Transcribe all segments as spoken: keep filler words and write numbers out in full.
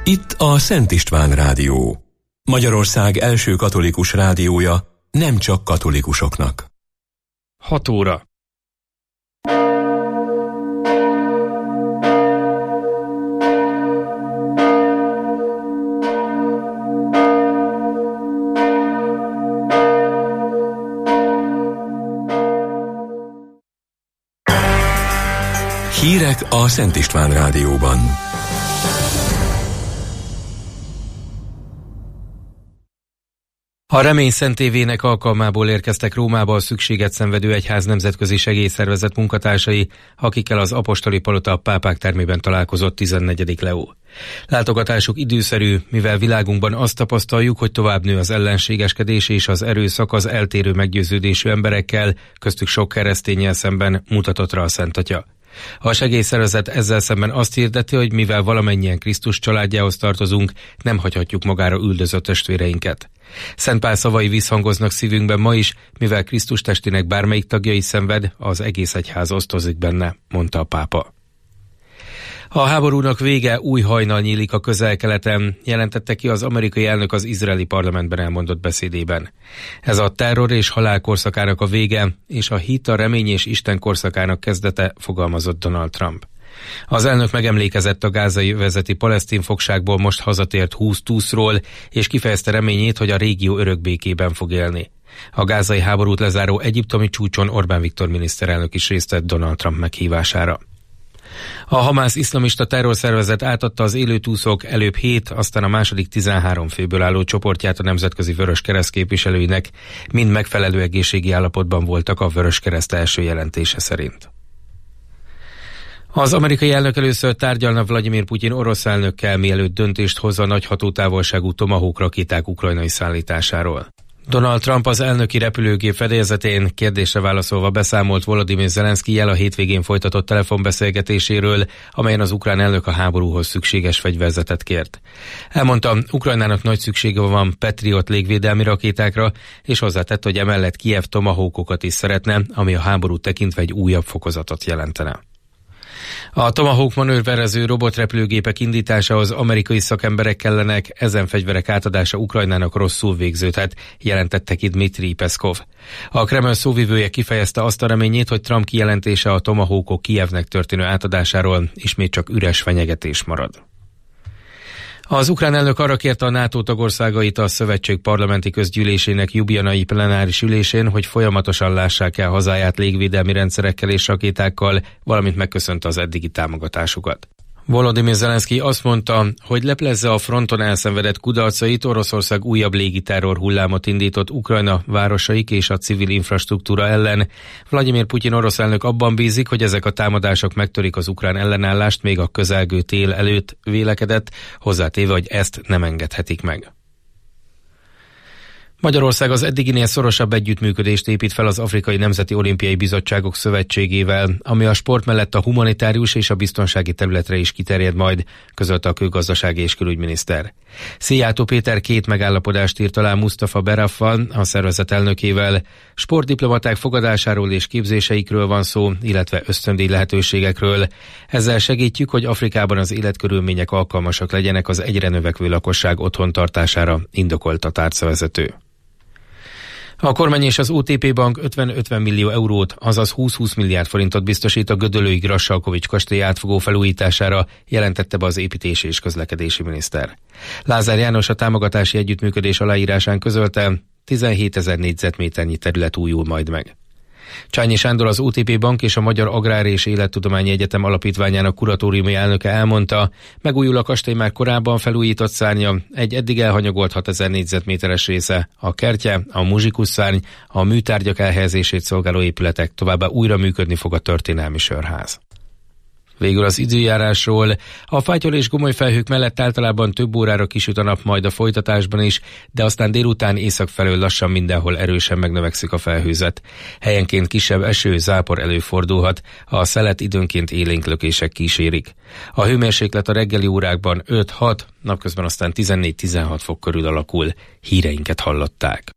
Itt a Szent István Rádió. Magyarország első katolikus rádiója, nem csak katolikusoknak. hat óra. Hírek a Szent István Rádióban. A Remény Szent évének alkalmából érkeztek Rómába a szükséget szenvedő egyház nemzetközi segélyszervezet munkatársai, akikkel az apostoli palota a pápák termében találkozott tizennegyedik Leó. Látogatásuk időszerű, mivel világunkban azt tapasztaljuk, hogy tovább nő az ellenségeskedés és az erőszak az eltérő meggyőződésű emberekkel, köztük sok kereszténnyel szemben mutatott rá a Szent Atya. A segélyszervezet ezzel szemben azt hirdeti, hogy mivel valamennyien Krisztus családjához tartozunk, nem hagyhatjuk magára üldözött testvéreinket. Szent Pál szavai visszhangoznak szívünkben ma is, mivel Krisztus testének bármelyik tagja is szenved, az egész egyház osztozik benne, mondta a pápa. A háborúnak vége, új hajnal nyílik a Közel-Keleten, jelentette ki az amerikai elnök az izraeli parlamentben elmondott beszédében. Ez a terror és halál korszakának a vége, és a hit, a remény és Isten korszakának kezdete, fogalmazott Donald Trump. Az elnök megemlékezett a gázai övezeti palesztin fogságból most hazatért húsz túszról, és kifejezte reményét, hogy a régió örök békében fog élni. A gázai háborút lezáró egyiptomi csúcson Orbán Viktor miniszterelnök is részt vett Donald Trump meghívására. A Hamász iszlamista terrorszervezet átadta az élőtúszok előbb hét, aztán a második tizenhárom főből álló csoportját a Nemzetközi Vöröskereszt képviselőinek, mind megfelelő egészségi állapotban voltak a Vöröskereszt első jelentése szerint. Az amerikai elnök először tárgyalna Vladimir Putyin orosz elnökkel, mielőtt döntést hozza a nagy hatótávolságú Tomahawk rakéták ukrajnai szállításáról. Donald Trump az elnöki repülőgép fedélzetén kérdésre válaszolva beszámolt Volodymyr Zelenszkijjel a hétvégén folytatott telefonbeszélgetéséről, amelyen az ukrán elnök a háborúhoz szükséges fegyverzetet kért. Elmondta, Ukrajnának nagy szüksége van Patriot légvédelmi rakétákra, és hozzátett, hogy emellett Kijev Tomahawkokat is szeretne, ami a háborút tekintve egy újabb fokozatot jelentene. A Tomahawk manőverező robotrepülőgépek indításához amerikai szakemberek kellenek, ezen fegyverek átadása Ukrajnának rosszul végződhet, jelentette ki Dmitri Peszkov. A Kreml szóvivője kifejezte azt a reményét, hogy Trump kijelentése a Tomahawkok Kijevnek történő átadásáról ismét csak üres fenyegetés marad. Az ukrán elnök arra kérte a NATO tagországait a szövetség parlamenti közgyűlésének ljubljanai plenáris ülésén, hogy folyamatosan lássák el hazáját légvédelmi rendszerekkel és rakétákkal, valamint megköszönte az eddigi támogatásukat. Volodymyr Zelenszkij azt mondta, hogy leplezze a fronton elszenvedett kudarcait, Oroszország újabb légiterror hullámot indított Ukrajna városaik és a civil infrastruktúra ellen. Vladimir Putyin orosz elnök abban bízik, hogy ezek a támadások megtörik az ukrán ellenállást még a közelgő tél előtt, vélekedett, hozzátéve, hogy ezt nem engedhetik meg. Magyarország az eddiginél szorosabb együttműködést épít fel az Afrikai Nemzeti Olimpiai Bizottságok Szövetségével, ami a sport mellett a humanitárius és a biztonsági területre is kiterjed majd, közölte a külgazdasági és külügyminiszter. Szijjártó Péter két megállapodást írt alá Mustafa Beraffal, a szervezet elnökével. Sportdiplomaták fogadásáról és képzéseikről van szó, illetve ösztöndíj lehetőségekről. Ezzel segítjük, hogy Afrikában az életkörülmények alkalmasak legyenek az egyre növekvő lakosság otthontartására, indokolt a tárcavezető. A kormány és az o té pé Bank ötven-ötven millió eurót, azaz húsz-húsz milliárd forintot biztosít a gödöllői Grassalkovich kastély átfogó felújítására, jelentette be az építési és közlekedési miniszter. Lázár János a támogatási együttműködés aláírásán közölte, tizenhétezer négyzetméternyi terület újul majd meg. Csányi Sándor, az o té pé Bank és a Magyar Agrár és Élettudományi Egyetem Alapítványának kuratóriumi elnöke elmondta, megújul a kastély már korábban felújított szárnya, egy eddig elhanyagolt hatezer négyzetméteres része, a kertje, a muzsikus szárny, a műtárgyak elhelyezését szolgáló épületek, továbbá újra működni fog a történelmi sörház. Végül az időjárásról. A fátyol és gomoly felhők mellett általában több órára kisüt a nap majd a folytatásban is, de aztán délután észak felől lassan mindenhol erősen megnövekszik a felhőzet. Helyenként kisebb eső, zápor előfordulhat, a szelet időnként élénk lökések kísérik. A hőmérséklet a reggeli órákban öt-hat, napközben aztán tizennégy-tizenhat fok körül alakul. Híreinket hallották.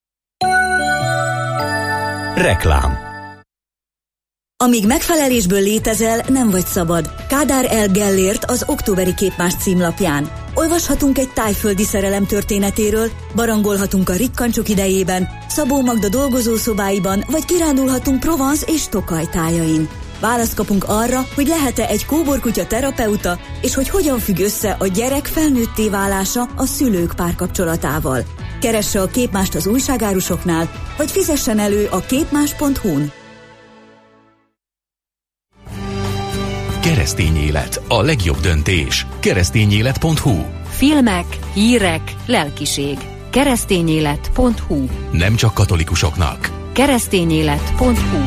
Reklám. Amíg megfelelésből létezel, nem vagy szabad. Kádár L. Gellért az októberi Képmás címlapján. Olvashatunk egy tájföldi szerelem történetéről, barangolhatunk a rikkancsok idejében, Szabó Magda dolgozószobáiban, vagy kirándulhatunk Provence és Tokaj tájain. Választ kapunk arra, hogy lehet-e egy kóborkutya terapeuta, és hogy hogyan függ össze a gyerek felnőtté válása a szülők párkapcsolatával. Keresse a Képmást az újságárusoknál, vagy fizessen elő a képmás pont hu-n. Keresztény élet, a legjobb döntés. keresztényélet pont hu. Filmek, hírek, lelkiség. keresztényélet pont hu. Nem csak katolikusoknak. keresztényélet pont hu.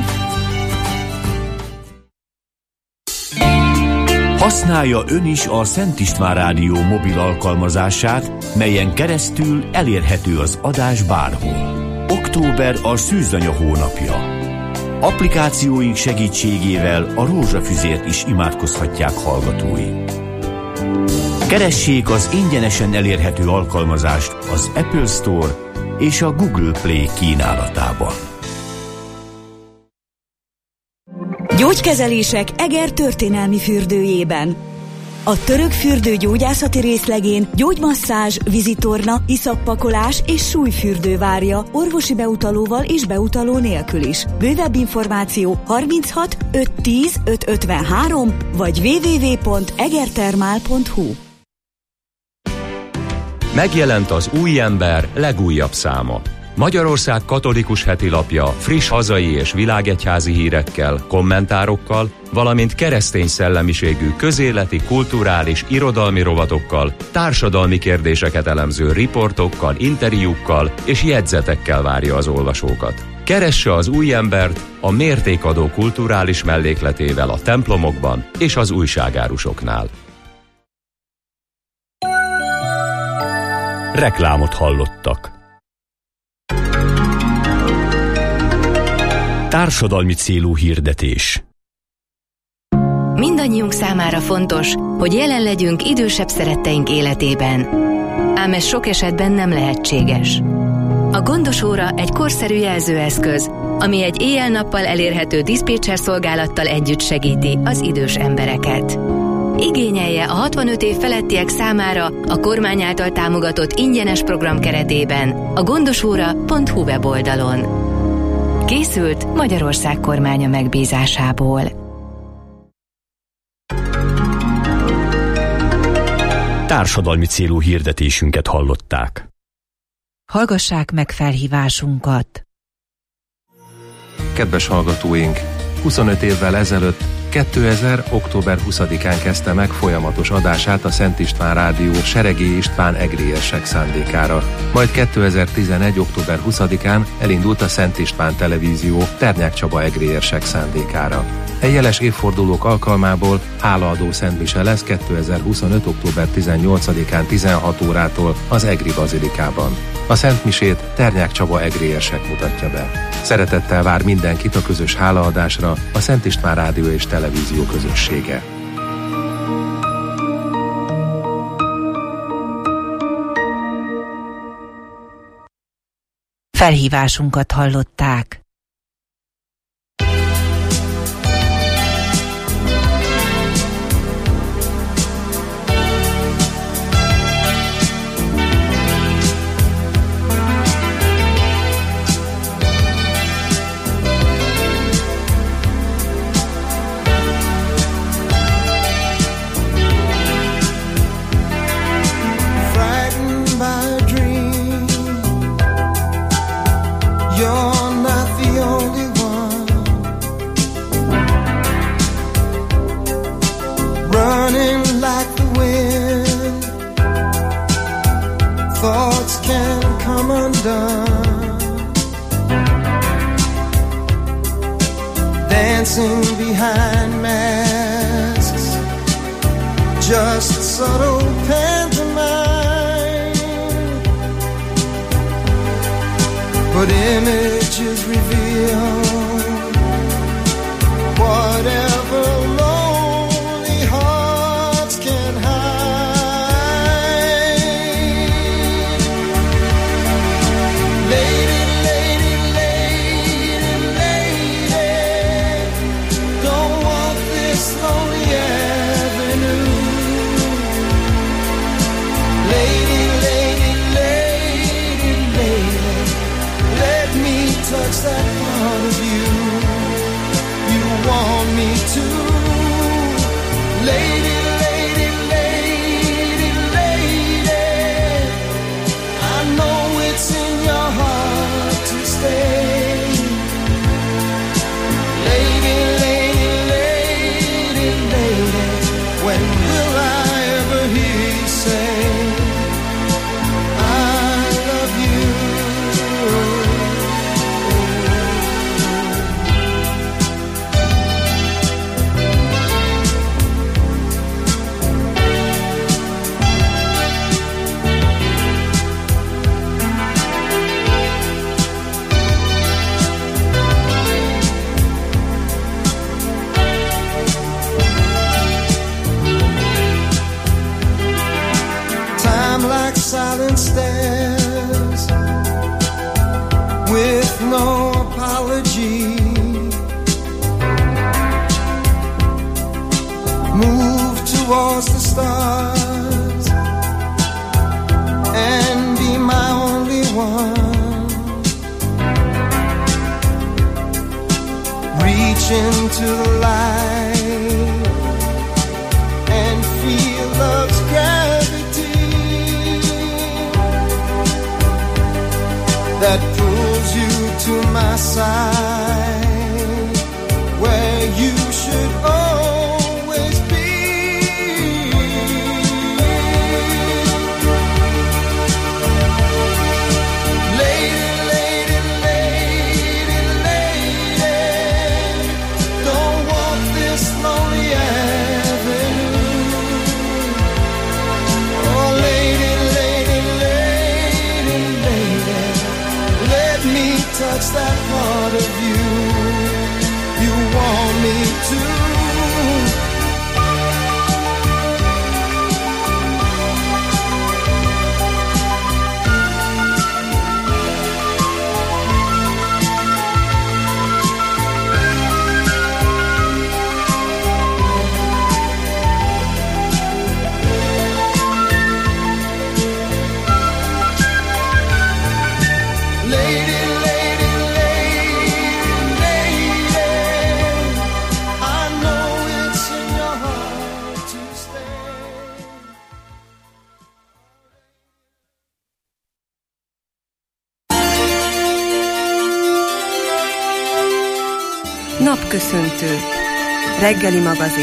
Használja ön is a Szent István Rádió mobil alkalmazását, melyen keresztül elérhető az adás bárhol. Október a szűzanya hónapja. Applikációink segítségével a rózsafüzért is imádkozhatják hallgatói. Keressék az ingyenesen elérhető alkalmazást az Apple Store és a Google Play kínálatában. Gyógykezelések Eger történelmi fürdőjében. A török fürdő gyógyászati részlegén gyógymasszázs, vízitorna, iszappakolás és súlyfürdő várja orvosi beutalóval és beutaló nélkül is. Bővebb információ harminchat ötszáz tíz ötszázötvenhárom vagy double-u double-u double-u pont egertermál pont hu. Megjelent az Új Ember legújabb száma. Magyarország katolikus heti lapja friss hazai és világegyházi hírekkel, kommentárokkal, valamint keresztény szellemiségű közéleti, kulturális, irodalmi rovatokkal, társadalmi kérdéseket elemző riportokkal, interjúkkal és jegyzetekkel várja az olvasókat. Keresse az Új Embert a mértékadó kulturális mellékletével a templomokban és az újságárusoknál. Reklámot hallottak. Társadalmi célú hirdetés. Mindannyiunk számára fontos, hogy jelen legyünk idősebb szeretteink életében. Ám ez sok esetben nem lehetséges. A Gondos Óra egy korszerű jelzőeszköz, ami egy éjjel-nappal elérhető diszpécser szolgálattal együtt segíti az idős embereket. Igényelje a hatvanöt év felettiek számára a kormány által támogatott ingyenes program keretében a gondosóra pont hu weboldalon. Készült Magyarország kormánya megbízásából. Társadalmi célú hirdetésünket hallották. Hallgassák meg felhívásunkat! Kedves hallgatóink! huszonöt évvel ezelőtt, kétezer. október huszadikán kezdte meg folyamatos adását a Szent István Rádió Seregély István egrérsek szándékára. Majd kétezer-tizenegy. október huszadikán elindult a Szent István Televízió Ternyák Csaba egrérsek szándékára. E jeles évfordulók alkalmából hálaadó szentmise lesz kétezer-huszonöt. október tizennyolcadikán tizenhat órától az Egri Bazilikában. A szentmisét Ternyák Csaba egrérsek mutatja be. Szeretettel vár mindenkit a közös hálaadásra a Szent István Rádió és Televízió közössége. Felhívásunkat hallották. Dancing behind masks, just subtle pantomime, but images reveal whatever lonely hearts can hide. Lady, silent stares with no apology. Move towards the stars and be my only one. Reach into the light and feel love's gravity that pulls you to my side, where you should always be. Lady, lady, lady, lady, don't walk this lonely avenue. Oh, lady, lady, lady, lady, let me touch that part of you you want me to. Lady, lady, lady, lady, I know it's in your heart to stay. Napköszöntő. Reggeli magazin.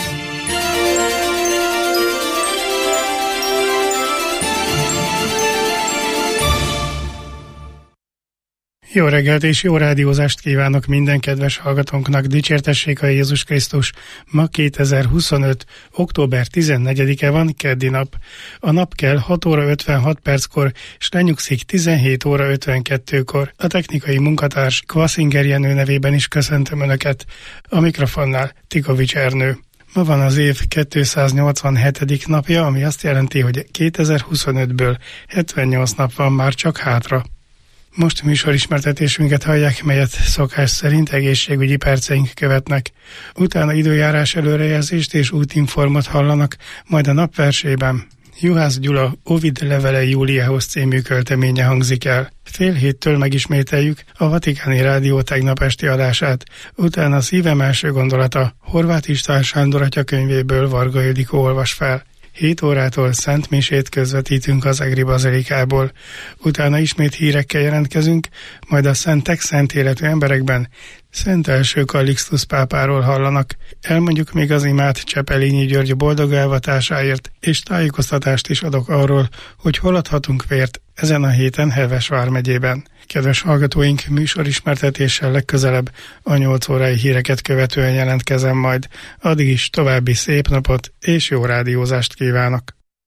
Jó reggelt és jó rádiózást kívánok minden kedves hallgatónknak, dicsértessék a Jézus Krisztus. Ma kétezer-huszonöt. október tizennegyedike van, keddi nap. A nap kell hat óra ötvenhat perckor, és lenyugszik tizenhét óra ötvenkettőkor. A technikai munkatárs Kvaszinger Jenő nevében is köszöntöm Önöket. A mikrofonnál Tikovics Ernő. Ma van az év kétszáznyolcvanhetedik napja, ami azt jelenti, hogy kétezer-huszonötből hetvennyolc nap van már csak hátra. Most műsorismertetésünket hallják, melyet szokás szerint egészségügyi perceink követnek. Utána időjárás előrejelzést és útinformot hallanak, majd a napversében Juhász Gyula Ovid levele Júliához című költeménye hangzik el. Fél héttől megismételjük a Vatikáni Rádió tegnap esti adását, utána a Szívem első gondolata Horváth István Sándor atya könyvéből Varga Ildikó olvas fel. hét órától Szent Misét közvetítünk az Egri Bazilikából. Utána ismét hírekkel jelentkezünk, majd a szentek szent életű emberekben Szent első Kallixtusz pápáról hallanak. Elmondjuk még az imát Csepelényi György boldog elvatásáért, és tájékoztatást is adok arról, hogy hol adhatunk vért ezen a héten Heves vármegyében. Kedves hallgatóink, műsorismertetéssel legközelebb a nyolc órai híreket követően jelentkezem majd. Addig is további szép napot és jó rádiózást kívánok!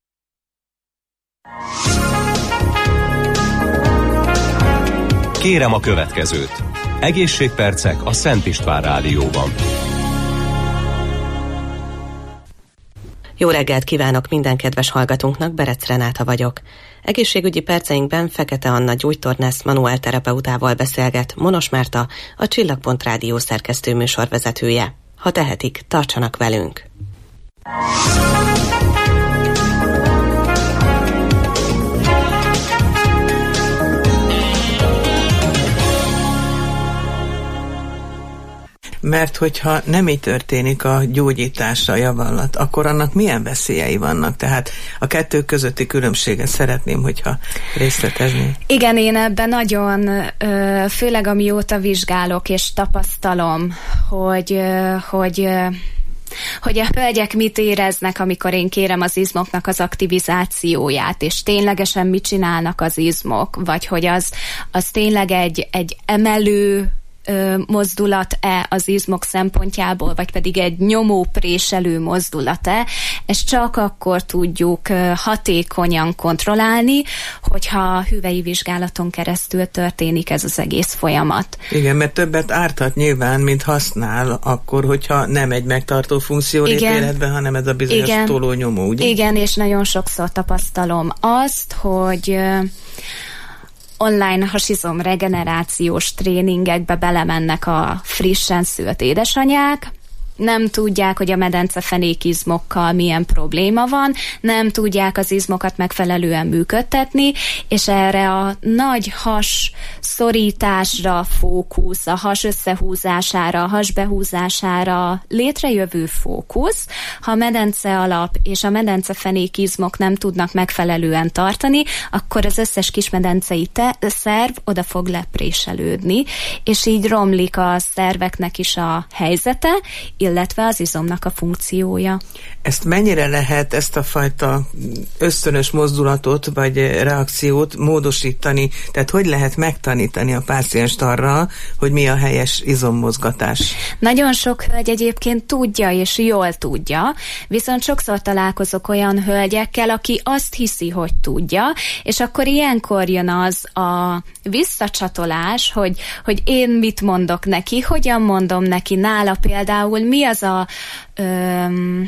Kérem a következőt. Egészségpercek a Szent István Rádióban. Jó reggelt kívánok minden kedves hallgatónknak, Berec Renáta vagyok. Egészségügyi perceinkben Fekete Anna gyógytornász manuál terapeutával beszélget Monos Márta, a Csillagpont Rádió szerkesztő műsorvezetője. Ha tehetik, tartsanak velünk! Mert hogyha nem így történik a gyógyításra a javallat, akkor annak milyen veszélyei vannak? Tehát a kettő közötti különbséget szeretném, hogyha részletezni. Igen, én ebben nagyon, főleg amióta vizsgálok és tapasztalom, hogy, hogy hogy a hölgyek mit éreznek, amikor én kérem az izmoknak az aktivizációját, és ténylegesen mit csinálnak az izmok, vagy hogy az, az tényleg egy, egy emelő ö, mozdulat-e az izmok szempontjából, vagy pedig egy nyomópréselő mozdulat-e, ezt csak akkor tudjuk ö, hatékonyan kontrollálni, hogyha a hüvei vizsgálaton keresztül történik ez az egész folyamat. Igen, mert többet árthat nyilván, mint használ, akkor, hogyha nem egy megtartó funkció lép életben, hanem ez a bizonyos igen, tolónyomó, ugye? Igen, és nagyon sokszor tapasztalom azt, hogy ö, online hasizom regenerációs tréningekbe belemennek a frissen szült édesanyák, nem tudják, hogy a medencefenékizmokkal milyen probléma van, nem tudják az izmokat megfelelően működtetni, és erre a nagy has szorításra fókusz, a has összehúzására, a has behúzására létrejövő fókusz, ha a medence alap és a medencefenékizmok nem tudnak megfelelően tartani, akkor az összes kismedencei te- szerv oda fog lepréselődni, és így romlik a szerveknek is a helyzete, illetve az izomnak a funkciója. Ezt mennyire lehet, ezt a fajta ösztönös mozdulatot vagy reakciót módosítani? Tehát hogy lehet megtanítani a pácienst arra, hogy mi a helyes izommozgatás? Nagyon sok hölgy egyébként tudja, és jól tudja, viszont sokszor találkozok olyan hölgyekkel, aki azt hiszi, hogy tudja, és akkor ilyenkor jön az a visszacsatolás, hogy, hogy én mit mondok neki, hogyan mondom neki, nála például mi az a öm,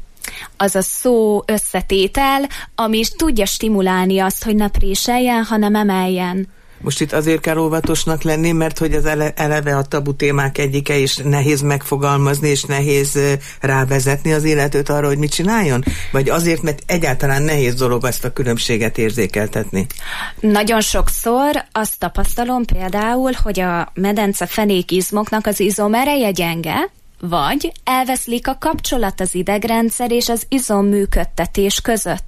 az a szó összetétel, ami is tudja stimulálni azt, hogy ne préseljen, hanem emeljen. Most itt azért kell óvatosnak lenni, mert hogy az ele- eleve a tabu témák egyike, és nehéz megfogalmazni, és nehéz rávezetni az illetőt arra, hogy mit csináljon? Vagy azért, mert egyáltalán nehéz dolog ezt a különbséget érzékeltetni? Nagyon sokszor azt tapasztalom például, hogy a medencefenékizmoknak az izomereje gyenge, vagy elveszlik a kapcsolat az idegrendszer és az izomműködtetés között.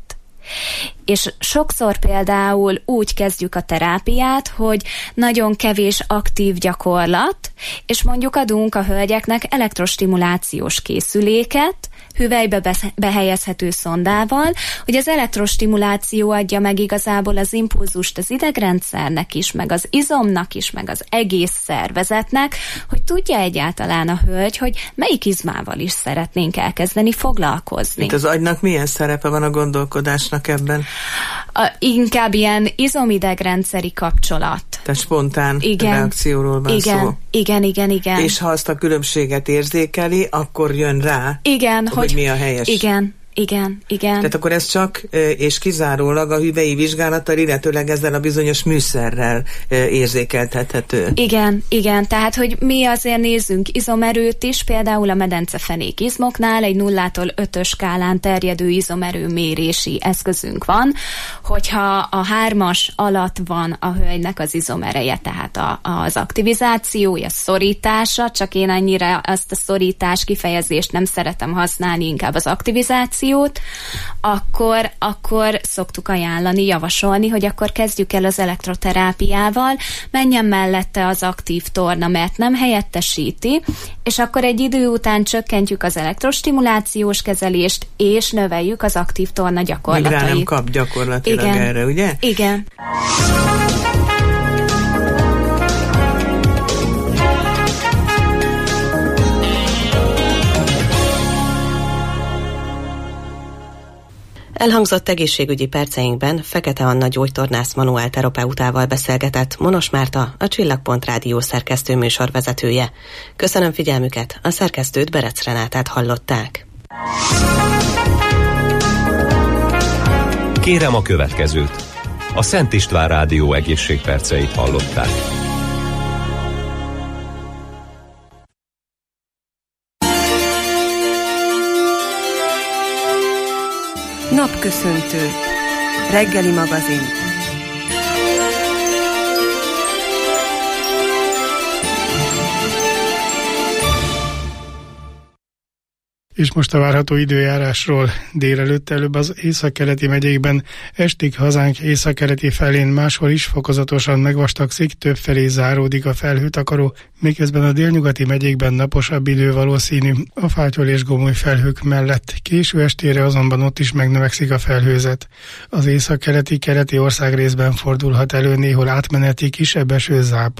És sokszor például úgy kezdjük a terápiát, hogy nagyon kevés aktív gyakorlat, és mondjuk adunk a hölgyeknek elektrostimulációs készüléket, hüvelybe behelyezhető szondával, hogy az elektrostimuláció adja meg igazából az impulzust az idegrendszernek is, meg az izomnak is, meg az egész szervezetnek, hogy tudja egyáltalán a hölgy, hogy melyik izmával is szeretnénk elkezdeni foglalkozni. Itt az agynak milyen szerepe van a gondolkodásnak ebben? A, inkább ilyen izomidegrendszeri kapcsolat. Tehát spontán igen, reakcióról van igen, szó. Igen, igen, igen. És ha azt a különbséget érzékeli, akkor jön rá, igen, hogy, hogy mi a helyes. Igen, igen, igen. Tehát akkor ez csak és kizárólag a hüvei vizsgálattal, illetőleg ezzel a bizonyos műszerrel érzékeltethető. Igen, igen. Tehát, hogy mi azért nézzünk izomerőt is, például a medencefenékizmoknál egy nullától ötös skálán terjedő izomerő mérési eszközünk van, hogyha a hármas alatt van a hölgynek az izomereje, tehát a, az aktivizációja, szorítása, csak én annyira azt a szorítás kifejezést nem szeretem használni, inkább az aktivizáció, akkor, akkor szoktuk ajánlani, javasolni, hogy akkor kezdjük el az elektroterápiával, menjen mellette az aktív torna, mert nem helyettesíti, és akkor egy idő után csökkentjük az elektrostimulációs kezelést, és növeljük az aktív torna gyakorlatait. Még rá nem kap gyakorlatilag igen. erre, ugye? Igen. Elhangzott egészségügyi perceinkben Fekete Anna gyógytornász manuálterapeutával beszélgetett Monos Márta, a Csillagpont Rádió szerkesztő műsorvezetője. Köszönöm figyelmüket, a szerkesztőt, Berec Renátát hallották. Kérem a következőt. A Szent István Rádió egészségperceit hallották. Napköszöntő. Reggeli magazin. És most a várható időjárásról. Délelőtt előbb az északkeleti megyékben, estig hazánk északkeleti felén máshol is fokozatosan megvastagszik, többfelé záródik a felhőtakaró, miközben a délnyugati megyékben naposabb idő valószínű a fátyol és gomoly felhők mellett. Késő estére azonban ott is megnövekszik a felhőzet. Az északkeleti keleti országrészben fordulhat elő néhol átmeneti kisebb esőzápor.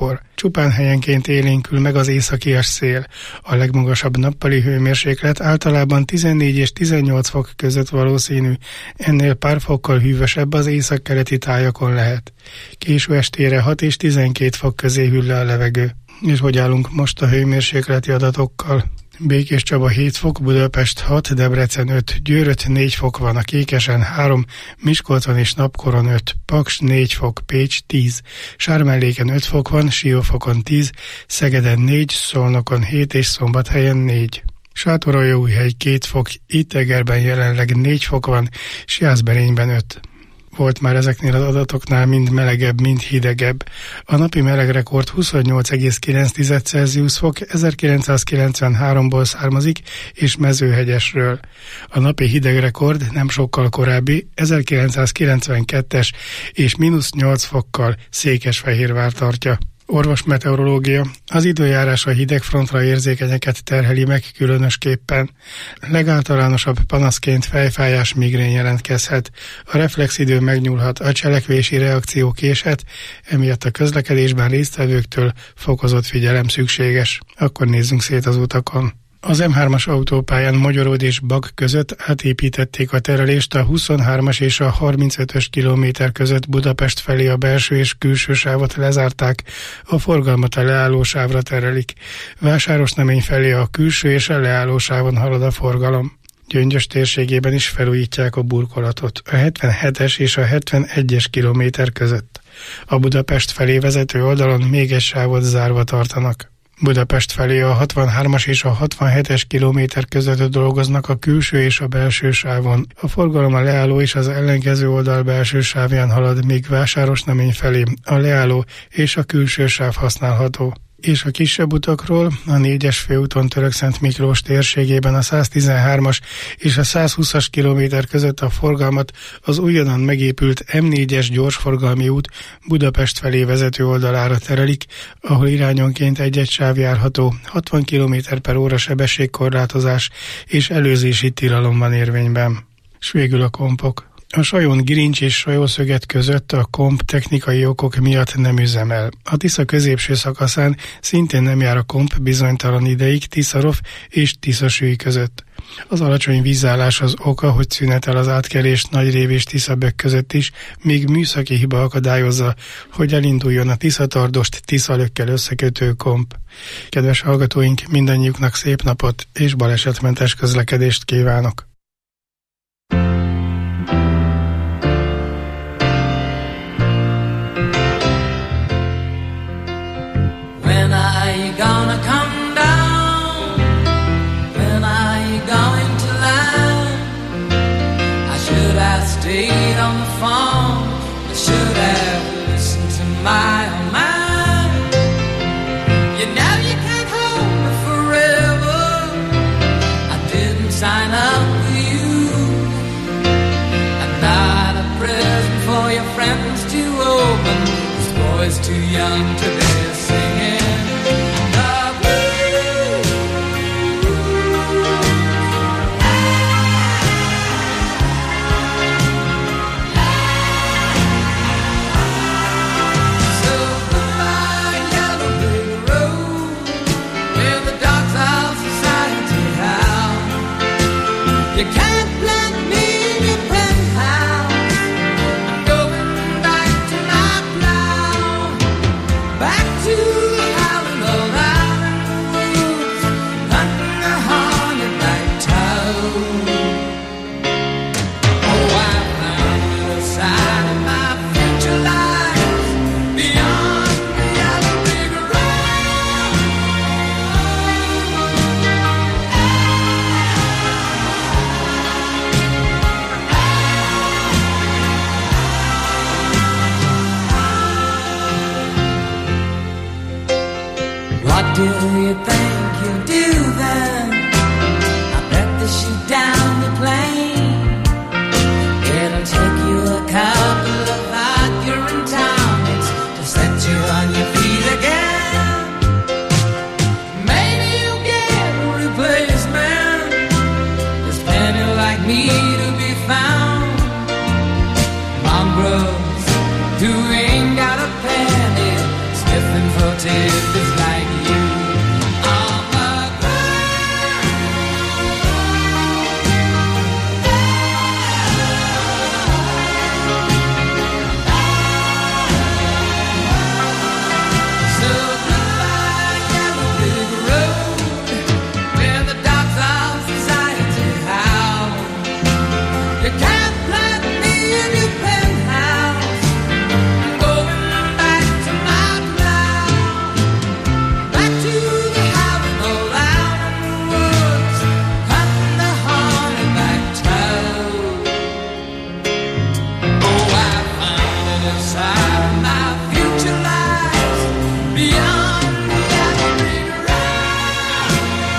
Csupán helyenként élénkül meg az északi szél. A legmagasabb nappali hőmérséklet általában tizennégy és tizennyolc fok között valószínű, ennél pár fokkal hűvösebb az északkeleti tájakon lehet. Késő estére hat és tizenkét fok közé hűl le a levegő. És hogy állunk most a hőmérsékleti adatokkal? Békéscsaba hét fok, Budapest hat, Debrecen öt, Győrött négy fok van, a Kékesen három, Miskolcon és Napkoron öt, Paks négy fok, Pécs tíz, Sármelléken öt fok van, Siófokon tíz, Szegeden négy, Szolnokon hét és Szombathelyen négy. Sátoraljaújhely két fok, itt Egerben jelenleg négy fok van, s Jászberényben öt. Volt már ezeknél az adatoknál mind melegebb, mind hidegebb. A napi melegrekord huszonnyolc egész kilenc Celsius fok ezerkilencszázkilencvenháromból származik, és Mezőhegyesről. A napi hidegrekord nem sokkal korábbi, ezerkilencszázkilencvenkettes és mínusz nyolc fokkal Székesfehérvár tartja. Orvosmeteorológia. Az időjárás a hidegfrontra érzékenyeket terheli meg különösképpen. Legáltalánosabb panaszként fejfájás, migrén jelentkezhet. A reflexidő megnyúlhat, a cselekvési reakció késhet, emiatt a közlekedésben résztvevőktől fokozott figyelem szükséges. Akkor nézzünk szét az utakon. Az M hármas autópályán Magyaród és Bag között átépítették a terelést, a huszonhármas és a harmincötös kilométer között Budapest felé a belső és külső sávot lezárták, a forgalmat a leállósávra terelik. Vásárosnemény felé a külső és a leállósávon halad a forgalom. Gyöngyös térségében is felújítják a burkolatot, a hetvenhetes és a hetvenegyes kilométer között. A Budapest felé vezető oldalon még egy sávot zárva tartanak. Budapest felé a hatvanhármas és a hatvanhetes kilométer között dolgoznak a külső és a belső sávon. A forgalom a leálló és az ellenkező oldal belső sávján halad, míg Vásárosnemény felé a leálló és a külső sáv használható. És a kisebb utakról a négyes főúton Törökszent Miklós térségében a száztizenhármas és a százhúszas kilométer között a forgalmat az újonnan megépült M négyes gyorsforgalmi út Budapest felé vezető oldalára terelik, ahol irányonként egy-egy sáv járható, hatvan kilométer per óra sebességkorlátozás és előzési tilalom van érvényben. S végül a kompok. A Sajon-Girincs és Sajószöget között a komp technikai okok miatt nem üzemel. A Tisza középső szakaszán szintén nem jár a komp bizonytalan ideig Tiszarov és Tiszasüly között. Az alacsony vízállás az oka, hogy szünetel az átkelés Nagyrév és Tiszabök között is, míg műszaki hiba akadályozza, hogy elinduljon a Tiszatardost Tiszalökkel összekötő komp. Kedves hallgatóink, mindannyiuknak szép napot és balesetmentes közlekedést kívánok! Stayed on the phone, I should have listened to my own mind. You know you can't hold me forever, I didn't sign up for you. I'm not a present for your friends to open, this boy's too young to be singing. You can't plant me in your penthouse. I'm going back to my plow, back to the howling old iron woods, hunting the hornet-back toad. Oh, I found the side of my future life beyond the yellow brick road. What do you think you'll do then? I bet they shoot down the plane. It'll take you a couple of hot urine tonics to set you on your feet again. Maybe you'll get a replacement. There's plenty like me to be found. Mongrels who ain't got a penny, sniffing for relatives like you on the ground. So goodbye, yellow brick road, where the dogs of society howl. You can't plant me in your penthouse. I'm going back to my town, back to the house all out in the woods, cutting the honey back town. Oh, I found it inside my future lies beyond the average round.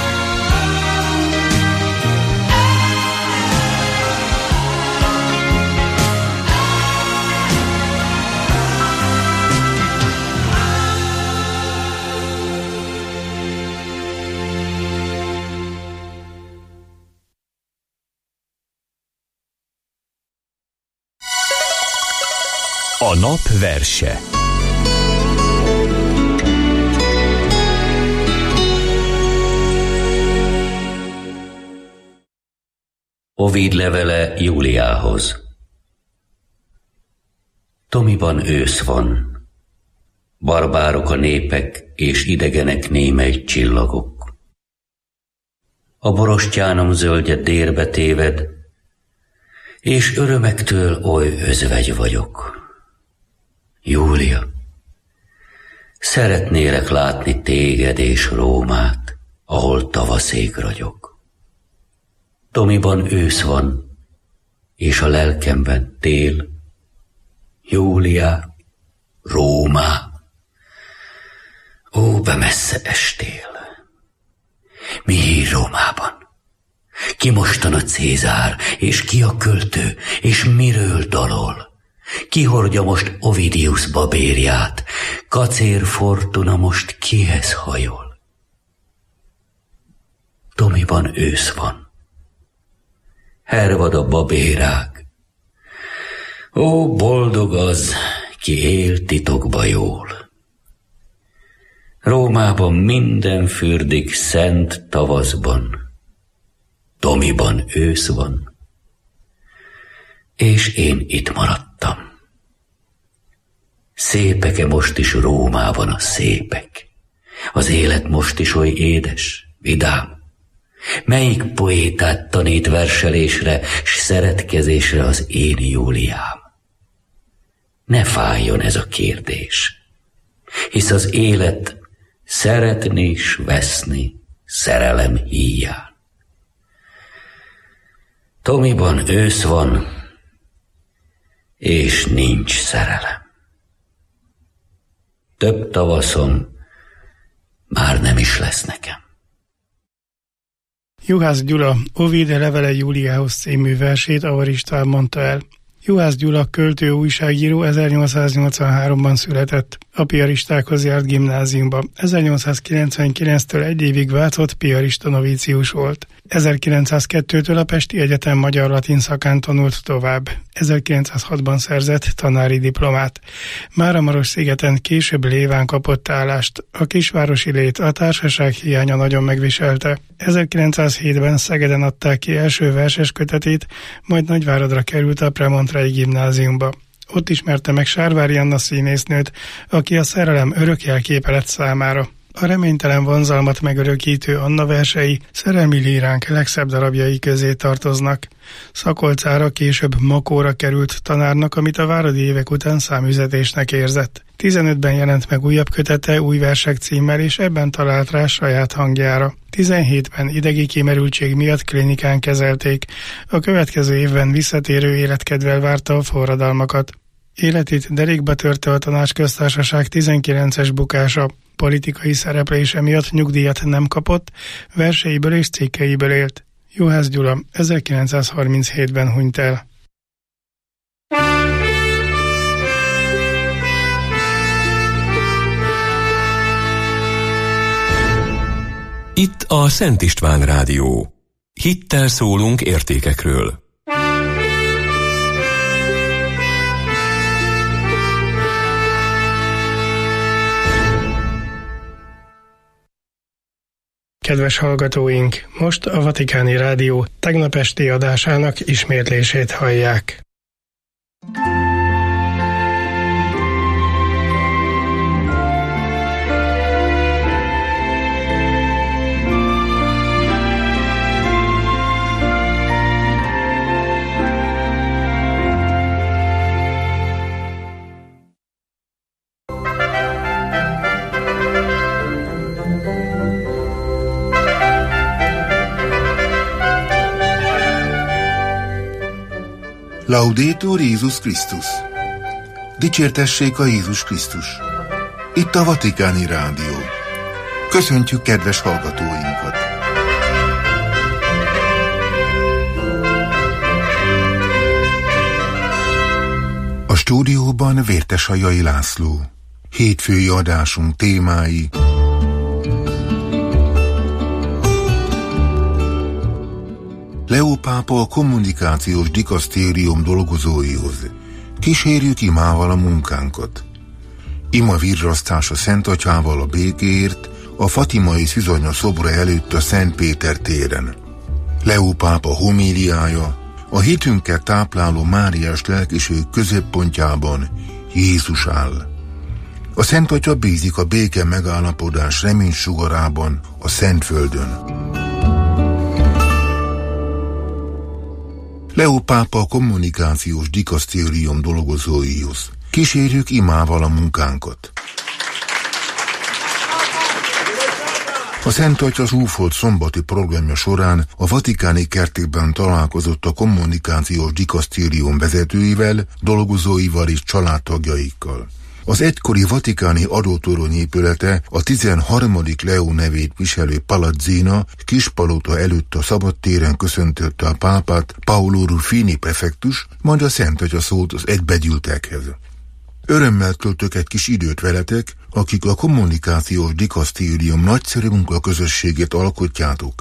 A nap verse. Ovid levele Júliához. Tomiban ősz van, barbárok a népek, és idegenek némely csillagok. A borostyánom zöldje dérbe téved, és örömektől oly özvegy vagyok. Júlia, szeretnélek látni téged és Rómát, ahol tavaszék ragyog. Tomiban ősz van, és a lelkemben tél. Júlia, Rómá, ó, be messze estél. Mi hír Rómában? Ki mostan a Cézár, és ki a költő, és miről dalol? Ki hordja most Ovidius babérját, Kacér Fortuna most kihez hajol? Tomiban ősz van, hervad a babérág. Ó, boldog az, ki él titokba jól. Rómában minden fürdik szent tavaszban, Tomiban ősz van, és én itt maradtam. Szépeke most is Rómában a szépek, az élet most is oly édes, vidám. Melyik poétát tanít verselésre, s szeretkezésre az én Júliám? Ne fájjon ez a kérdés, hisz az élet szeretni s veszni szerelem híján. Tomiban ősz van, és nincs szerelem. Több tavaszom már nem is lesz nekem. Juhász Gyula Ovid levele Júliához című versét Avar István mondta el. Juhász Gyula költő újságíró ezernyolcszáznyolcvanháromban született. A piaristákhoz járt gimnáziumba. ezernyolcszázkilencvenkilenctől egy évig váltott piarista novícius volt. ezerkilencszázkettőtől a Pesti Egyetem magyar-latin szakán tanult tovább. ezerkilencszázhatban szerzett tanári diplomát. Máramarosszigeten később Léván kapott állást. A kisvárosi lét, a társaság hiánya nagyon megviselte. ezerkilencszázhétben Szegeden adták ki első verses kötetét, majd Nagyváradra került a Premontrei gimnáziumba. Ott ismerte meg Sárvári Anna színésznőt, aki a szerelem örök jelképe lett számára. A reménytelen vonzalmat megörökítő Anna versei szerelmi líránk legszebb darabjai közé tartoznak. Szakolcára, később Makóra került tanárnak, amit a váradi évek után számüzetésnek érzett. tizenötben jelent meg újabb kötete Új versek címmel, és ebben talált rá saját hangjára. tizenhétben idegi kimerültség miatt klinikán kezelték. A következő évben visszatérő életkedvel várta a forradalmakat. Életét derékba törte a Tanácsköztársaság tizenkilences bukása. Politikai szereplése miatt nyugdíjat nem kapott, verseiből és cikkeiből élt. Juhász Gyula ezerkilencszázharminchétben hunyt el. Itt a Szent István Rádió. Hittel szólunk értékekről. kedves hallgatóink! Most a Vatikáni Rádió tegnap esti adásának ismétlését hallják. Laudetur Jézus Krisztus! Dicsértessék a Jézus Krisztus! Itt a Vatikáni Rádió. Köszöntjük kedves hallgatóinkat! A stúdióban Vértesajai László. Hétfői adásunk témái: Leó pápa a kommunikációs dikasztérium dolgozóihoz. Kísérjük imával a munkánkat. Ima virrasztása Szent Atyával a békéért a fatimai szűzanya szobra előtt a Szent Péter téren. Leó pápa homíliája a hitünket tápláló máriás lelkiség középpontjában Jézus áll. A Szent Atya bízik a béke megállapodás reménysugarában a Szentföldön. Leó pápa a kommunikációs dikasztérium dolgozóihoz. Kísérjük imával a munkánkat. A Szent Atya zsúfolt szombati programja során a vatikáni kertekben találkozott a kommunikációs dikasztérium vezetőivel, dolgozóival és családtagjaikkal. Az egykori vatikáni adótorony épülete a tizenharmadik Leó nevét viselő Palazzina Kispalota előtt a szabadtéren köszöntötte a pápát Paolo Ruffini prefektus, majd a Szent Atya szólt az egybegyűltekhez. Örömmel töltök egy kis időt veletek, akik a kommunikációs dikasztérium nagyszerű munkaközösségét alkotjátok.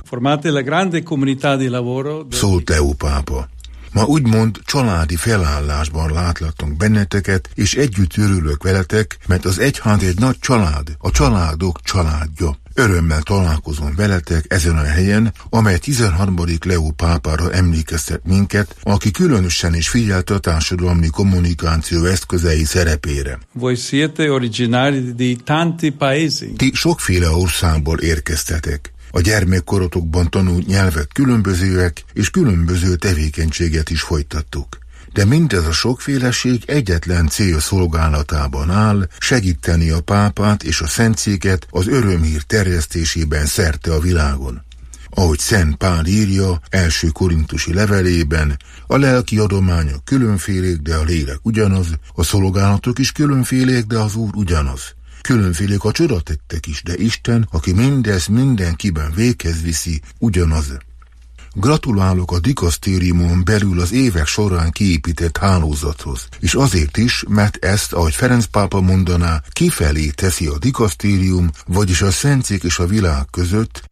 Szólt Leó pápa. Ma úgymond családi felállásban látlatunk benneteket, és együtt örülök veletek, mert az egyház egy nagy család, a családok családja. Örömmel találkozom veletek ezen a helyen, amely tizenharmadik Leó pápára emlékeztet minket, aki különösen is figyelte a társadalmi kommunikáció eszközei szerepére. Voi siete originari di tanti paesi. Ti sokféle országból érkeztetek. A gyermekkorotokban tanult nyelvek különbözőek, és különböző tevékenységet is folytattuk. De mindez a sokféleség egyetlen cél szolgálatában áll, segíteni a pápát és a szentszéket az örömhír terjesztésében szerte a világon. Ahogy Szent Pál írja első korintusi levelében, a lelki adományok különfélék, de a lélek ugyanaz, a szolgálatok is különfélék, de az Úr ugyanaz. Különfélék a csodatettek is, de Isten, aki mindez mindenkiben véghez viszi, ugyanaz. Gratulálok a dikasztériumon belül az évek során kiépített hálózathoz, és azért is, mert ezt, ahogy Ferenc pápa mondaná, kifelé teszi a dikasztérium, vagyis a szentszék és a világ között,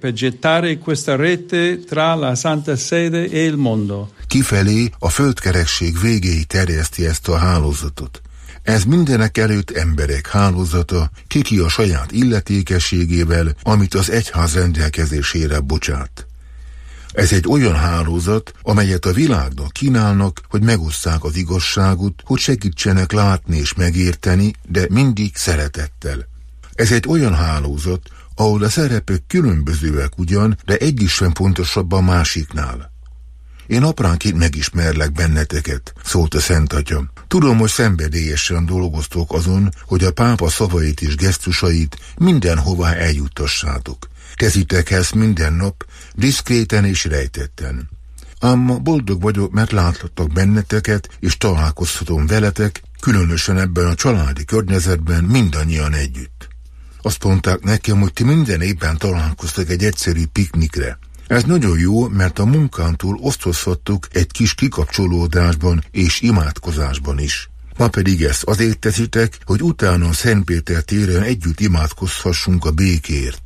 kifelé a földkerekség végéig terjeszti ezt a hálózatot. Ez mindenek előtt emberek hálózata, kiki a saját illetékességével, amit az egyház rendelkezésére bocsát. Ez egy olyan hálózat, amelyet a világnak kínálnak, hogy megosszák az igazságot, hogy segítsenek látni és megérteni, de mindig szeretettel. Ez egy olyan hálózat, ahol a szerepek különbözőek ugyan, de egyik sem pontosabb a másiknál. Én apránként megismerlek benneteket, szólt a Szent Atya. Tudom, hogy szenvedélyesen dolgoztok azon, hogy a pápa szavait és gesztusait mindenhová eljuttassátok. Tezitek ezt minden nap, diszkréten és rejtetten. Ám ma boldog vagyok, mert láthatok benneteket, és találkozhatom veletek, különösen ebben a családi környezetben mindannyian együtt. Azt mondták nekem, hogy ti minden évben találkoztak egy egyszerű piknikre. Ez nagyon jó, mert a munkántól osztozhattuk egy kis kikapcsolódásban és imádkozásban is. Ma pedig ezt azért teszitek, hogy utána a Szent Péter téren együtt imádkozhassunk a békért.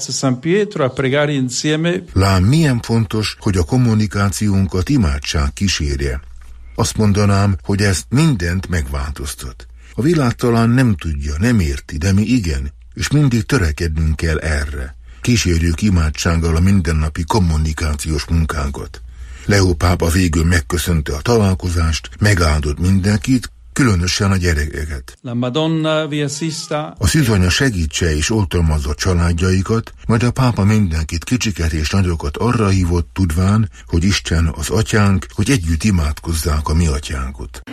Lám milyen fontos, hogy a kommunikációnkat imádság kísérje. Azt mondanám, hogy ezt mindent megváltoztat. A világ talán nem tudja, nem érti, de mi igen, és mindig törekednünk kell erre. kísérjük imádsággal a mindennapi kommunikációs munkánkat. Leó pápa végül megköszönte a találkozást, megáldott mindenkit, különösen a gyerekeket. La Madonna vi assista. A szűzanya segítse és oltalmazza családjaikat, majd a pápa mindenkit, kicsiket és nagyokat arra hívott, tudván, hogy Isten az atyánk, hogy együtt imádkozzák a mi atyánkot.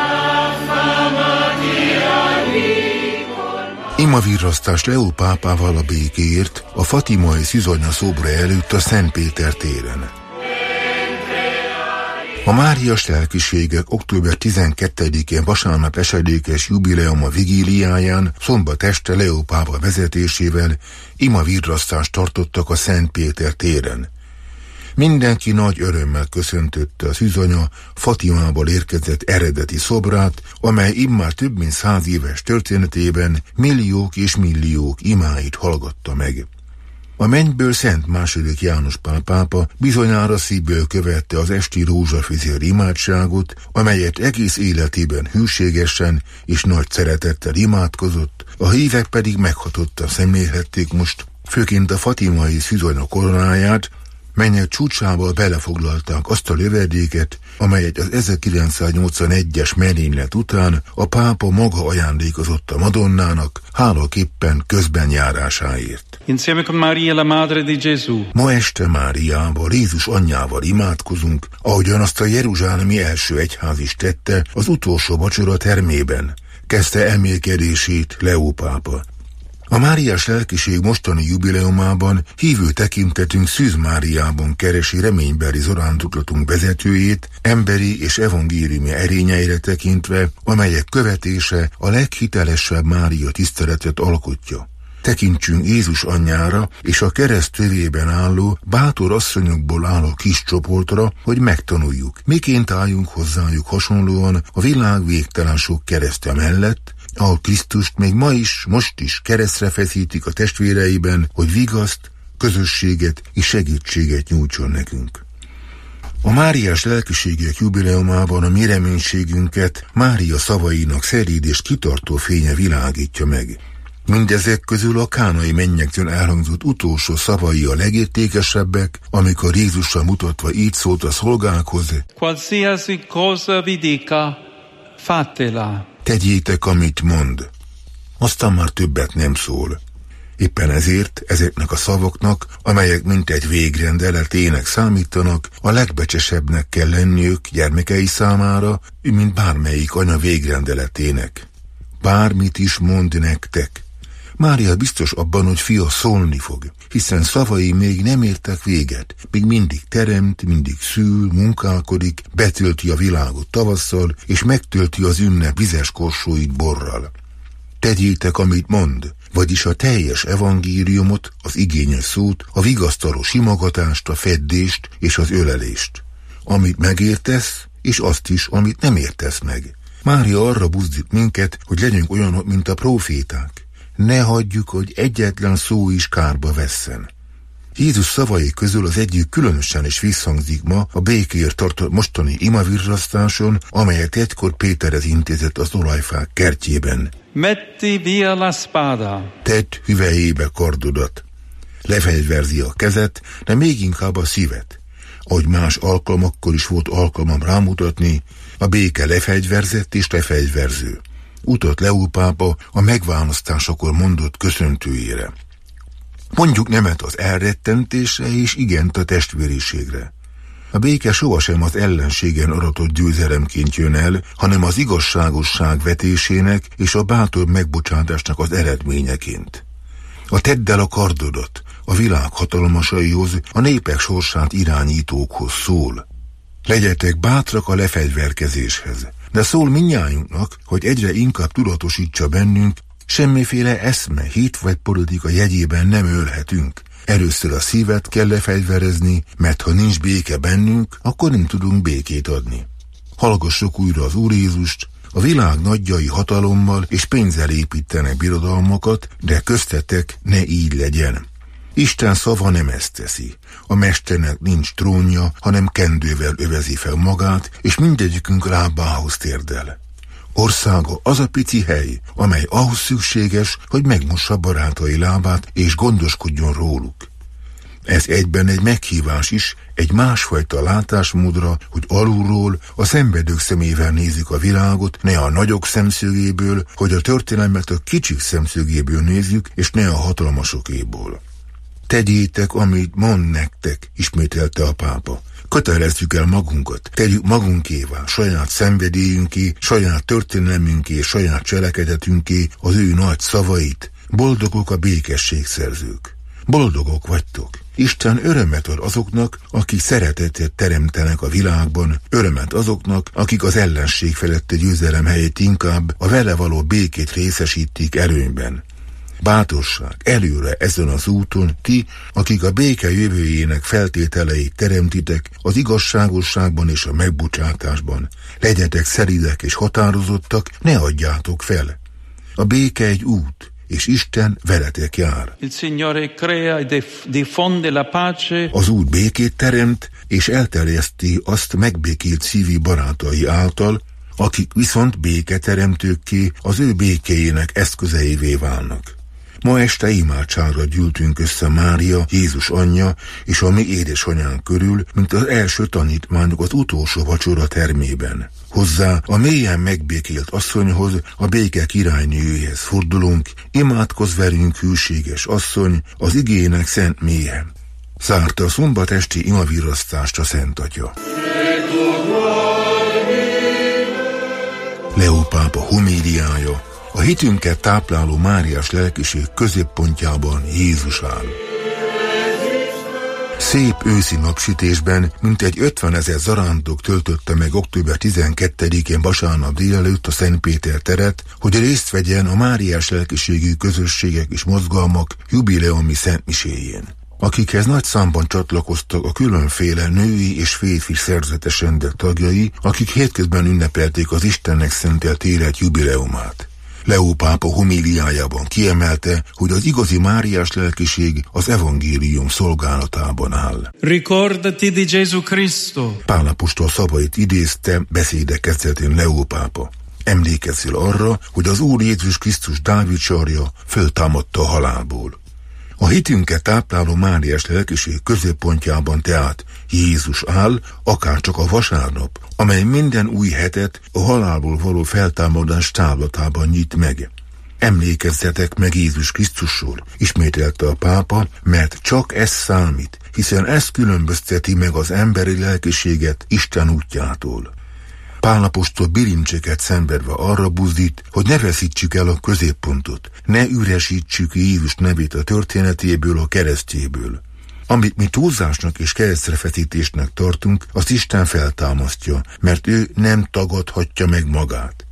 Imavirrasztás Leó pápával a békéért a fatimai szűzanya szobra előtt a Szent Péter téren. A máriás lelkiségek október tizenkettedikén vasárnap esedékes jubileuma vigíliáján szombat este Leó pápa vezetésével imavirrasztást tartottak a Szent Péter téren. Mindenki nagy örömmel köszöntötte a szűzanya Fatimából érkezett eredeti szobrát, amely immár több mint száz éves történetében milliók és milliók imáit hallgatta meg. A mennyből Szent második János Pál pápa bizonyára szívből követte az esti rózsafüzér imádságot, amelyet egész életében hűségesen és nagy szeretettel imádkozott, a hívek pedig meghatottan szemlélhették most, főként a fatimai szűzanya koronáját, melynek csúcsával belefoglalták azt a lövedéket, amelyet az ezerkilencszáznyolcvanegyes merénylet után a pápa maga ajándékozott a Madonnának, hálaképpen közbenjárásáért. Insieme con Maria, la madre di Gesù. Ma este Máriával, Jézus anyjával imádkozunk, ahogyan azt a jeruzsálemi első egyház is tette az utolsó vacsora termében, kezdte elmélkedését Leó pápa. A máriás lelkiség mostani jubileumában hívő tekintetünk Szűz Máriában keresi reménybeli zarándoklatunk vezetőjét, emberi és evangéliumi erényeire tekintve, amelyek követése a leghitelesebb Mária tiszteletet alkotja. Tekintsünk Jézus anyjára és a kereszt tövében álló, bátor asszonyokból álló kis csoportra, hogy megtanuljuk, miként álljunk hozzájuk hasonlóan a világ végtelen sok keresztje mellett, ahol Krisztust még ma is, most is keresztre feszítik a testvéreiben, hogy vigaszt, közösséget és segítséget nyújtson nekünk. A máriás lelkiségek jubileumában a mi reménységünket Mária szavainak szeréd és kitartó fénye világítja meg. Mindezek közül a kánai mennyektől elhangzott utolsó szavai a legértékesebbek, amikor Jézusra mutatva így szólt a szolgákhoz: Qualsiasi cosa vi dica, fatela. Tegyétek, amit mond. Aztán már többet nem szól. Éppen ezért ezeknek a szavaknak, amelyek mintegy végrendeletének számítanak, a legbecsesebbnek kell lenniük gyermekei számára, mint bármelyik anya végrendeletének. Bármit is mond nektek. Mária biztos abban, hogy fia szólni fog, hiszen szavai még nem értek véget, még mindig teremt, mindig szül, munkálkodik, betölti a világot tavasszal, és megtölti az ünnep vizes korsóit borral. Tegyétek, amit mond, vagyis a teljes evangéliumot, az igényes szót, a vigasztaló simogatást, a feddést és az ölelést. Amit megértesz, és azt is, amit nem értesz meg. Mária arra buzdít minket, hogy legyünk olyanok, mint a próféták. Ne hagyjuk, hogy egyetlen szó is kárba vesszen. Jézus szavai közül az egyik különösen is visszhangzik ma a békéért tartott mostani imavirrasztáson, amelyet egykor Péterhez intézett az olajfák kertjében. Metti via la spada. Tedd hüvelyébe kardodat. Lefegyverzi a kezet, de még inkább a szívet. Ahogy más alkalmakkor is volt alkalmam rámutatni, a béke lefegyverzett és lefegyverző. Utat Leó pápa a megválasztásakor mondott köszöntőjére. Mondjuk nemet az elrettentésre és igent a testvériségre. A béke sohasem az ellenségen aratott győzelemként jön el, hanem az igazságosság vetésének és a bátor megbocsátásnak az eredményeként. A tedd el a kardodat, a világ hatalmasaihoz, a népek sorsát irányítókhoz szól. Legyetek bátrak a lefegyverkezéshez, de szól mindnyájunknak, hogy egyre inkább tudatosítsa bennünk, semmiféle eszme, hit vagy politika jegyében nem ölhetünk. Először a szívet kell lefegyverezni, mert ha nincs béke bennünk, akkor nem tudunk békét adni. Hallgassuk újra az Úr Jézust: a világ nagyjai hatalommal és pénzzel építenek birodalmakat, de köztetek ne így legyen. Isten szava nem ezt teszi. A mesternek nincs trónja, hanem kendővel övezi fel magát, és mindegyikünk lábához térdel. Országa az a pici hely, amely ahhoz szükséges, hogy megmossa barátai lábát és gondoskodjon róluk. Ez egyben egy meghívás is, egy másfajta látásmódra, hogy alulról, a szenvedők szemével nézik a világot, ne a nagyok szemszögéből, hogy a történelmet a kicsik szemszögéből nézzük, és ne a hatalmasokéból. Tegyétek, amit mond nektek, ismételte a pápa. Kötelezzük el magunkat, tegyük magunkévá, saját szenvedélyünké, saját történelmünké, saját cselekedetünké az ő nagy szavait. Boldogok a békességszerzők. Boldogok vagytok. Isten örömet ad azoknak, akik szeretetet teremtenek a világban, örömet azoknak, akik az ellenség feletti győzelem helyett inkább a vele való békét részesítik előnyben. Bátorság, előre ezen az úton, ti, akik a béke jövőjének feltételeit teremtitek, az igazságosságban és a megbocsátásban. Legyetek szelídek és határozottak, ne adjátok fel. A béke egy út, és Isten veletek jár. Az út békét teremt, és elterjeszti azt megbékélt szívű barátai által, akik viszont béketeremtőkké, az ő békéjének eszközeivé válnak. Ma este imádságra gyűltünk össze Mária, Jézus anyja és a mi édesanyánk körül, mint az első tanítmányok az utolsó vacsora termében. Hozzá a mélyen megbékélt asszonyhoz, a béke királynőjéhez fordulunk, imádkozz velünk, hűséges asszony, az igének szent mélye. Zárta a szombat esti imavirasztást a Szent Atya. Leó pápa homéliája. A hitünket tápláló máriás lelkiség középpontjában Jézus áll. Szép őszi napsütésben mintegy ötvenezer zarándok töltötte meg október tizenkettedikén vasárnap délelőtt a Szent Péter teret, hogy részt vegyen a máriás lelkiségű közösségek és mozgalmak jubileumi szentmiséjén, akikhez nagy számban csatlakoztak a különféle női és férfi szerzetes rendek tagjai, akik hétközben ünnepelték az Istennek szentelt élet jubileumát. Leó pápa homíliájában kiemelte, hogy az igazi máriás lelkiség az evangélium szolgálatában áll. Ricordati di Gesù Cristo. Pál apostol szavait idézte beszéde kezdetén Leó pápa. Emlékezzél arra, hogy az Úr Jézus Krisztus Dávid sarja föltámadta a halálból. A hitünket tápláló máriás lelkiség középpontjában tehát Jézus áll, akárcsak a vasárnap, amely minden új hetet a halálból való feltámadás távlatában nyit meg. Emlékezzetek meg Jézus Krisztusról, ismételte a pápa, mert csak ez számít, hiszen ez különbözteti meg az emberi lelkiséget Isten útjától. Pál apostol bilincseket szenvedve arra buzdít, hogy ne veszítsük el a középpontot, ne üresítsük Jézus nevét a történetéből, a keresztjéből. Amit mi túlzásnak és keresztrefeszítésnek tartunk, azt Isten feltámasztja, mert ő nem tagadhatja meg magát.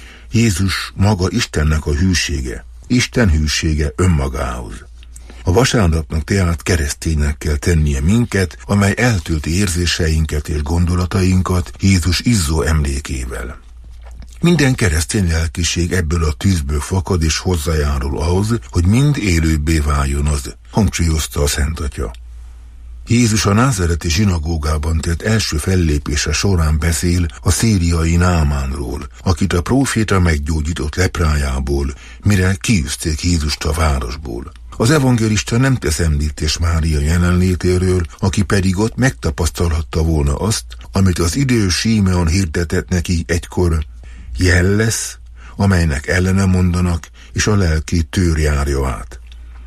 Jézus maga Istennek a hűsége, Isten hűsége önmagához. A vasárnapnak tehát kereszténynek kell tennie minket, amely eltölti érzéseinket és gondolatainkat Jézus izzó emlékével. Minden keresztény lelkiség ebből a tűzből fakad és hozzájárul ahhoz, hogy mind élőbbé váljon az, hangsúlyozta a Szent Atya. Jézus a názáreti zsinagógában tett első fellépése során beszél a szíriai Námánról, akit a próféta meggyógyított leprájából, mire kiűzték Jézust a városból. Az evangélista nem tesz említés Mária jelenlétéről, aki pedig ott megtapasztalhatta volna azt, amit az idős Símeon hirdetett neki egykor: jel lesz, amelynek ellene mondanak, és a lelki tőr járja át.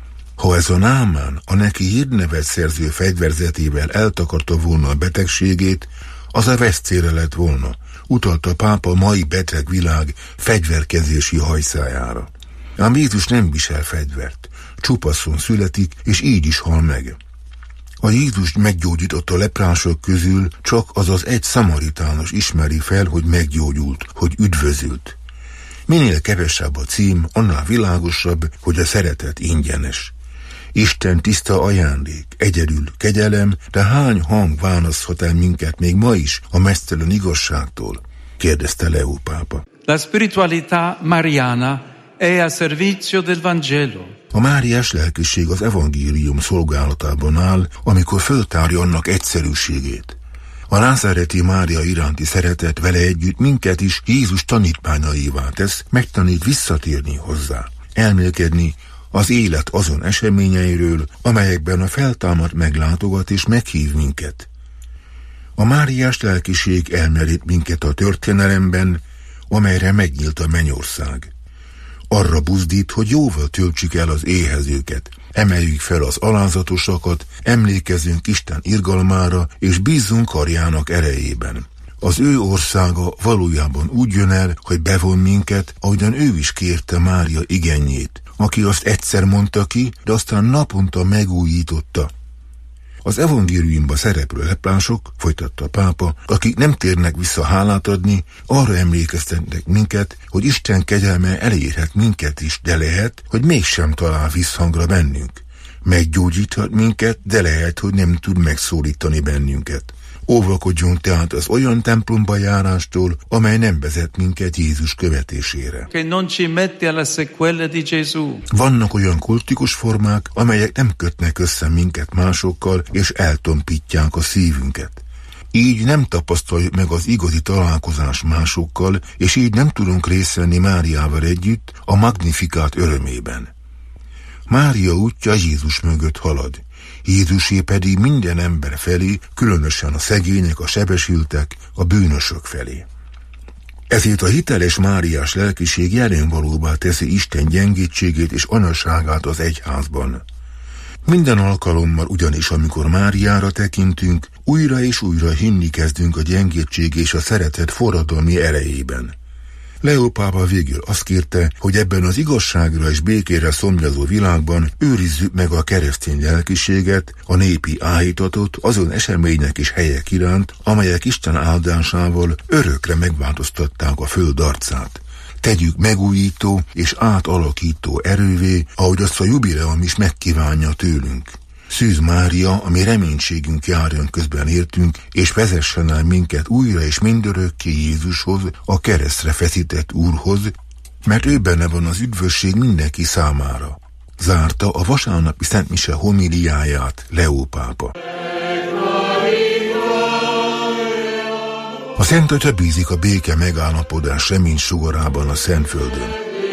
Ha ez a Námán a neki hírnevet szerző fegyverzetével eltakarta volna a betegségét, az a vesztére lett volna, utalta a pápa mai beteg világ fegyverkezési hajszájára. Ám Jézus nem visel fegyvert, csupaszon születik, és így is hal meg. A Jézus meggyógyította leprások közül csak az az egy szamaritános ismeri fel, hogy meggyógyult, hogy üdvözült. Minél kevesebb a cím, annál világosabb, hogy a szeretet ingyenes. Isten tiszta ajándék, egyedül kegyelem, de hány hang választhat el minket még ma is a mesztelen igazságtól? Kérdezte Leó pápa. La spiritualità mariana è a servizio del Vangelo. A máriás lelkiség az evangélium szolgálatában áll, amikor föltárja annak egyszerűségét. A názáreti Mária iránti szeretet vele együtt minket is Jézus tanítványaivá tesz, megtanít visszatérni hozzá, elmélkedni az élet azon eseményeiről, amelyekben a feltámad meglátogat és meghív minket. A máriás lelkiség elmerít minket a történelemben, amelyre megnyílt a mennyország. Arra buzdít, hogy jóval töltsük el az éhezőket, emeljük fel az alázatosakat, emlékezzünk Isten irgalmára, és bízzunk karjának erejében. Az ő országa valójában úgy jön el, hogy bevon minket, ahogyan ő is kérte Mária igényét, aki azt egyszer mondta ki, de aztán naponta megújította. Az evangéliumban szereplő leplások, folytatta a pápa, akik nem térnek vissza hálát adni, arra emlékeztetnek minket, hogy Isten kegyelme elérhet minket is, de lehet, hogy mégsem talál visszhangra bennünk. Meggyógyíthat minket, de lehet, hogy nem tud megszólítani bennünket. Óvakodjunk tehát az olyan templomba járástól, amely nem vezet minket Jézus követésére. Vannak olyan kultikus formák, amelyek nem kötnek össze minket másokkal, és eltompítják a szívünket. Így nem tapasztaljuk meg az igazi találkozás másokkal, és így nem tudunk részt venni Máriával együtt a Magnificat örömében. Mária útja Jézus mögött halad. Jézusé pedig minden ember felé, különösen a szegények, a sebesültek, a bűnösök felé. Ezért a hiteles máriás lelkiség jelenvalóbbá teszi Isten gyengétségét és anyaságát az egyházban. Minden alkalommal ugyanis, amikor Máriára tekintünk, újra és újra hinni kezdünk a gyengétség és a szeretet forradalmi erejében. Leó pápa végül azt kérte, hogy ebben az igazságra és békére szomjazó világban őrizzük meg a keresztény lelkiséget, a népi áhítatot azon események és helyek iránt, amelyek Isten áldásával örökre megváltoztatták a föld arcát. Tegyük megújító és átalakító erővé, ahogy azt a jubileum is megkívánja tőlünk. Szűz Mária, ami reménységünk járjon közben értünk, és vezessen el minket újra és mindörökké Jézushoz, a keresztre feszített Úrhoz, mert ő benne van az üdvösség mindenki számára. Zárta a vasárnapi szentmise homiliáját Leó pápa. A Szent Atya bízik a béke megállapodás reménysugarában a Szentföldön.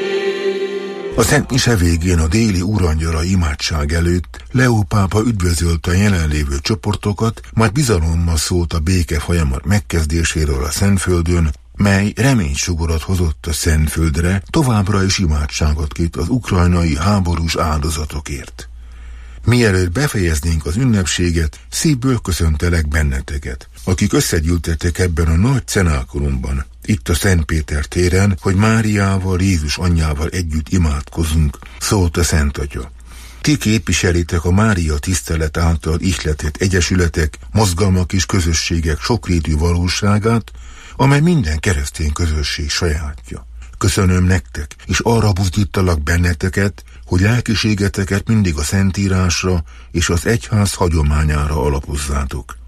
A Szent Mise végén a déli úrangyala imádság előtt Leó pápa üdvözölte a jelenlévő csoportokat, majd bizalommal szólt a béke folyamat megkezdéséről a Szentföldön, mely reménysugarat hozott a Szentföldre, továbbra is imádságot kért az ukrajnai háborús áldozatokért. Mielőtt befejeznénk az ünnepséget, szívből köszöntelek benneteket, akik összegyűltettek ebben a nagy cenákulumban, itt a Szent Péter téren, hogy Máriával, Jézus anyjával együtt imádkozunk, szólt a Szent Atya. Ti képviselitek a Mária tisztelet által ihletett egyesületek, mozgalmak és közösségek sokrétű valóságát, amely minden keresztény közösség sajátja. Köszönöm nektek, és arra buzdítalak benneteket, hogy lelkiségeteket mindig a Szentírásra és az egyház hagyományára alapozzátok.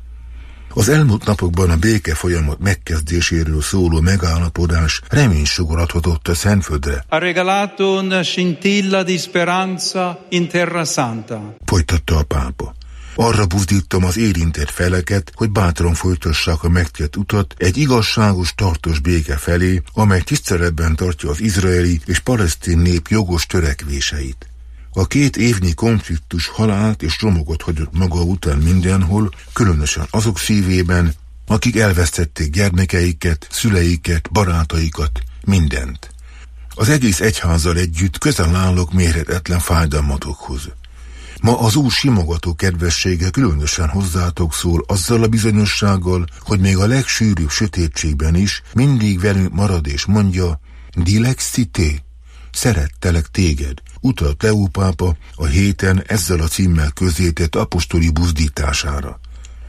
Az elmúlt napokban a béke folyamat megkezdéséről szóló megállapodás reménysugarat hozott a Szentföldre. Ha regalato una scintilla di speranza in Terra Santa. Folytatta a pápa. Arra buzdítom az érintett feleket, hogy bátran folytassák a megtett utat egy igazságos, tartós béke felé, amely tiszteletben tartja az izraeli és palesztin nép jogos törekvéseit. A két évnyi konfliktus halált és romogot hagyott maga után mindenhol, különösen azok szívében, akik elvesztették gyermekeiket, szüleiket, barátaikat, mindent. Az egész egyházzal együtt közel állok mérhetetlen fájdalmatokhoz. Ma az Úr simogató kedvessége különösen hozzátok szól azzal a bizonyossággal, hogy még a legsűrűbb sötétségben is mindig velünk marad és mondja, Dilexité, szerettelek téged, utalt Leó pápa a héten ezzel a címmel közzétett apostoli buzdítására.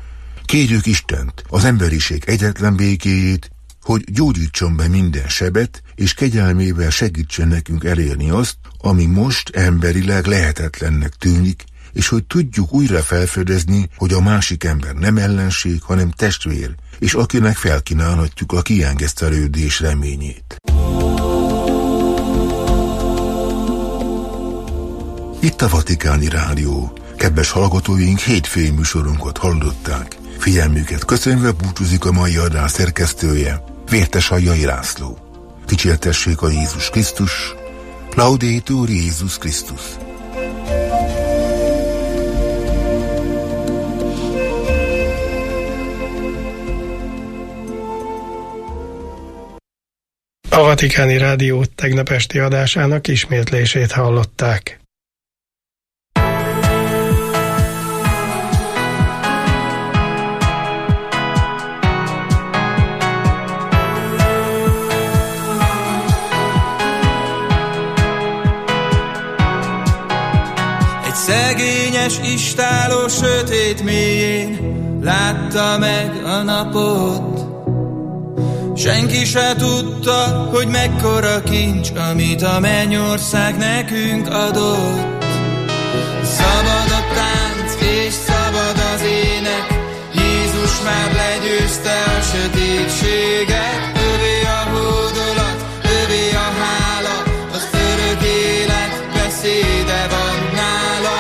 Kérjük Istent, az emberiség egyetlen békéjét, hogy gyógyítson be minden sebet, és kegyelmével segítsen nekünk elérni azt, ami most emberileg lehetetlennek tűnik, és hogy tudjuk újra felfedezni, hogy a másik ember nem ellenség, hanem testvér, és akinek felkínálhatjuk a kiengesztelődés reményét. Itt a Vatikáni Rádió. Kedves hallgatóink, hétfői műsorunkat hallották. Figyelmüket köszönve búcsúzik a mai adás szerkesztője, Vértesaljai László. Dicsértessék a Jézus Krisztus, Laudetur Jézus Krisztus. A Vatikáni Rádió tegnap esti adásának ismétlését hallották. Egy szegényes istálló sötét mélyén látta meg a napot. Senki se tudta, hogy mekkora kincs, amit a mennyország nekünk adott. Szabad a tánc és szabad az ének, Jézus már legyőzte a sötétséget. Övé a hódolat, övé a hála, az örök élet beszéde van nála.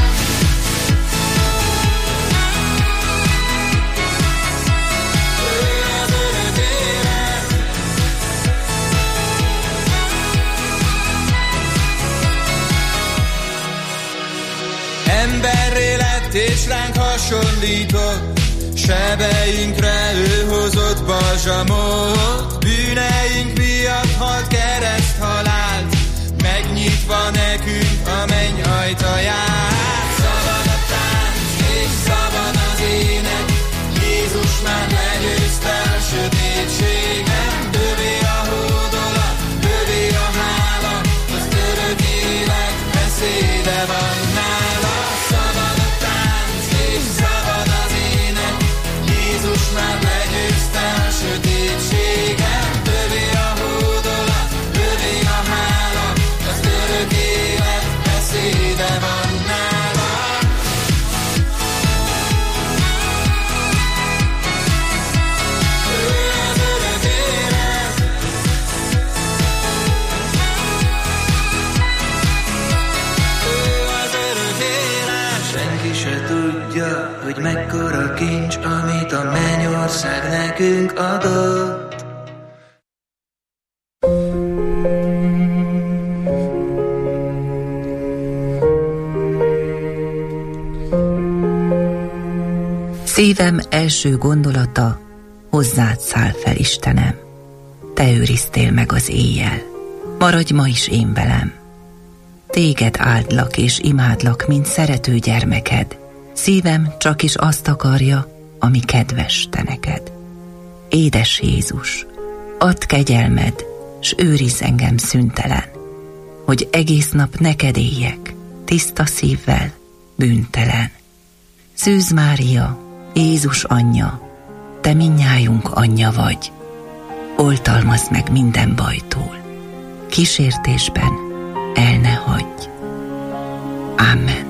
Emberré lett és ránk hasonlított, sebeinkre ő hozott balzsamot. Bűneink miatt halt kereszthalált, megnyitva nekünk a menny ajtaját. Szabad a tánc és szabad az ének, Jézus már legyőzte a sötétséget. Övé a hódolat, övé a hála, az örök élet beszéde van nála. Szabad a tánc és szabad az ének, Jézus már legyőzte a sötétséget. Övé a hódolat, övé a hála, az örök élet beszéde van nála. Ő az örök élet. Ő az örök élet. Senki se tudja, hogy mekkora kincs, amit a mennyország nekünk adott. Szívem első gondolata, hozzád száll fel, Istenem. Te őriztél meg az éjjel, maradj ma is én velem. Téged áldlak és imádlak, mint szerető gyermeked. Szívem csak is azt akarja, ami kedves te neked. Édes Jézus, add kegyelmed, s őrizz engem szüntelen, hogy egész nap neked éljek, tiszta szívvel, bűntelen. Szűz Mária, Jézus anyja, te mindnyájunk anyja vagy, oltalmazd meg minden bajtól, kísértésben el ne hagyj. Amen.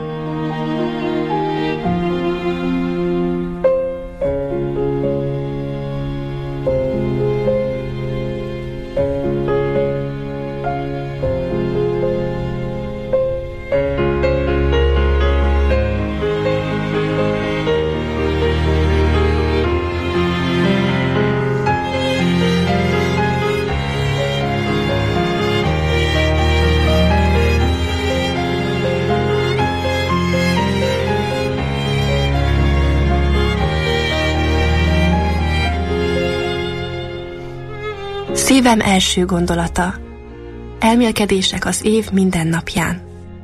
Szívem első gondolata. Elmélkedések az év minden napján.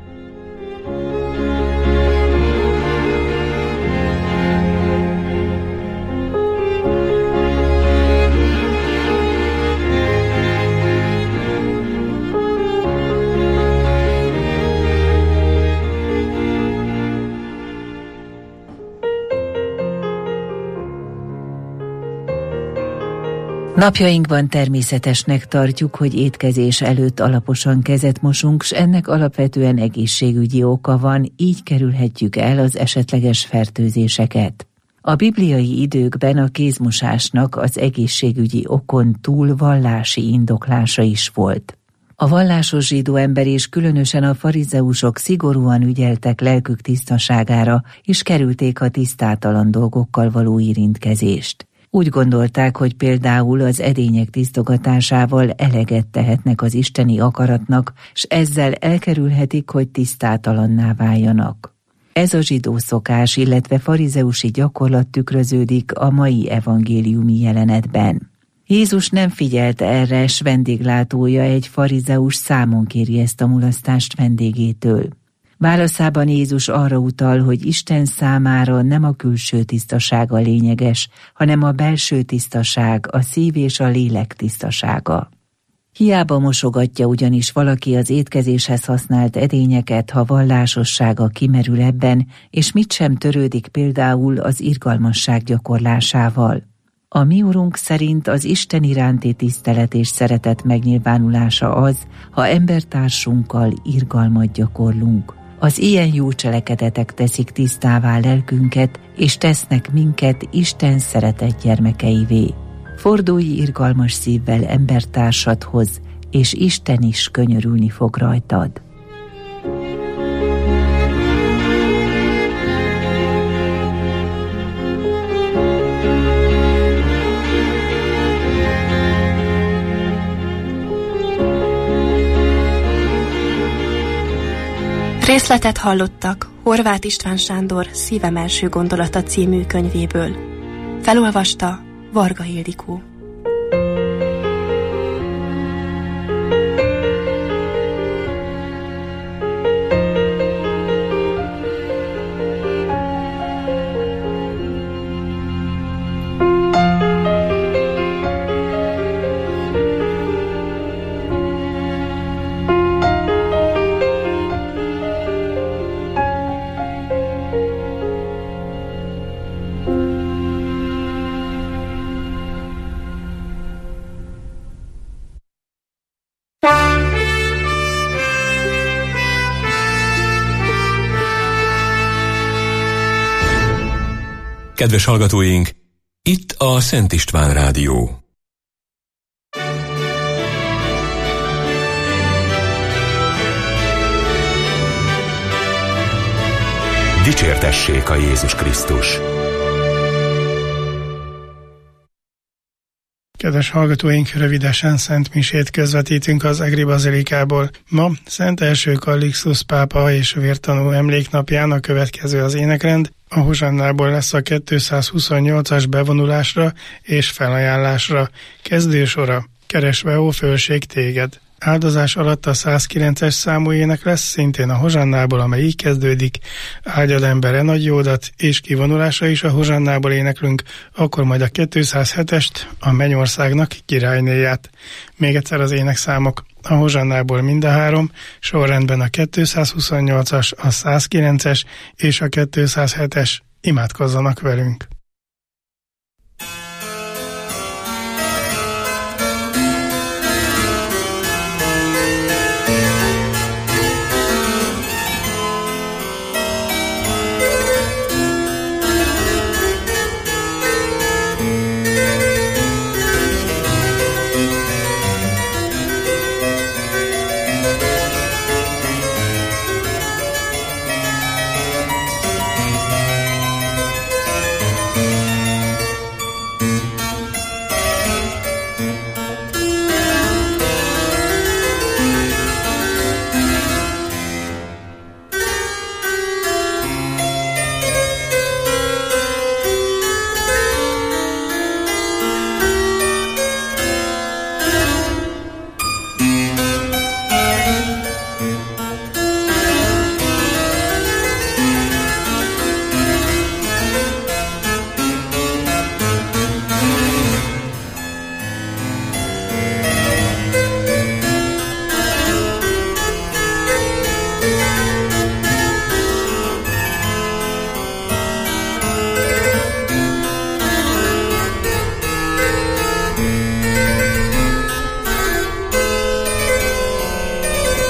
Napjainkban természetesnek tartjuk, hogy étkezés előtt alaposan kezet mosunk, s ennek alapvetően egészségügyi oka van, így kerülhetjük el az esetleges fertőzéseket. A bibliai időkben a kézmosásnak az egészségügyi okon túl vallási indoklása is volt. A vallásos zsidó ember és különösen a farizeusok szigorúan ügyeltek lelkük tisztaságára, és kerülték a tisztátalan dolgokkal való érintkezést. Úgy gondolták, hogy például az edények tisztogatásával eleget tehetnek az isteni akaratnak, s ezzel elkerülhetik, hogy tisztátalanná váljanak. Ez a zsidó szokás, illetve farizeusi gyakorlat tükröződik a mai evangéliumi jelenetben. Jézus nem figyelt erre, s vendéglátója, egy farizeus számon kéri ezt a mulasztást vendégétől. Válaszában Jézus arra utal, hogy Isten számára nem a külső tisztaság a lényeges, hanem a belső tisztaság, a szív és a lélek tisztasága. Hiába mosogatja ugyanis valaki az étkezéshez használt edényeket, ha vallásossága kimerül ebben, és mit sem törődik például az irgalmasság gyakorlásával. A mi Urunk szerint az Isten iránti tisztelet és szeretet megnyilvánulása az, ha embertársunkkal irgalmat gyakorlunk. Az ilyen jó cselekedetek teszik tisztává lelkünket, és tesznek minket Isten szeretett gyermekeivé. Fordulj irgalmas szívvel embertársadhoz, és Isten is könyörülni fog rajtad. Részletet hallottak Horváth István Sándor Szívem első gondolata című könyvéből. Felolvasta Varga Ildikó. Kedves hallgatóink, itt a Szent István Rádió. Dicsértessék a Jézus Krisztus! Kedves hallgatóink, rövidesen Szent Misét közvetítünk az Egri Bazilikából. Ma Szent Első Kallixtusz pápa és vértanú emléknapján a következő az énekrend. A hozsannából lesz a kétszázhuszonnyolcas bevonulásra és felajánlásra. Kezdősora, keresve ó fölség téged. Áldozás alatt a százkilences számú ének lesz, szintén a hozsannából, amely így kezdődik. Áldjad embere nagy jódat, és kivonulásra is a hozsannából éneklünk, akkor majd a kétszázhetest, a Mennyországnak királynéját. Még egyszer az énekszámok. A hozsannából mind a három, sorrendben a kétszázhuszonnyolcas, a százkilences és a kétszázhetes. Imádkozzanak velünk!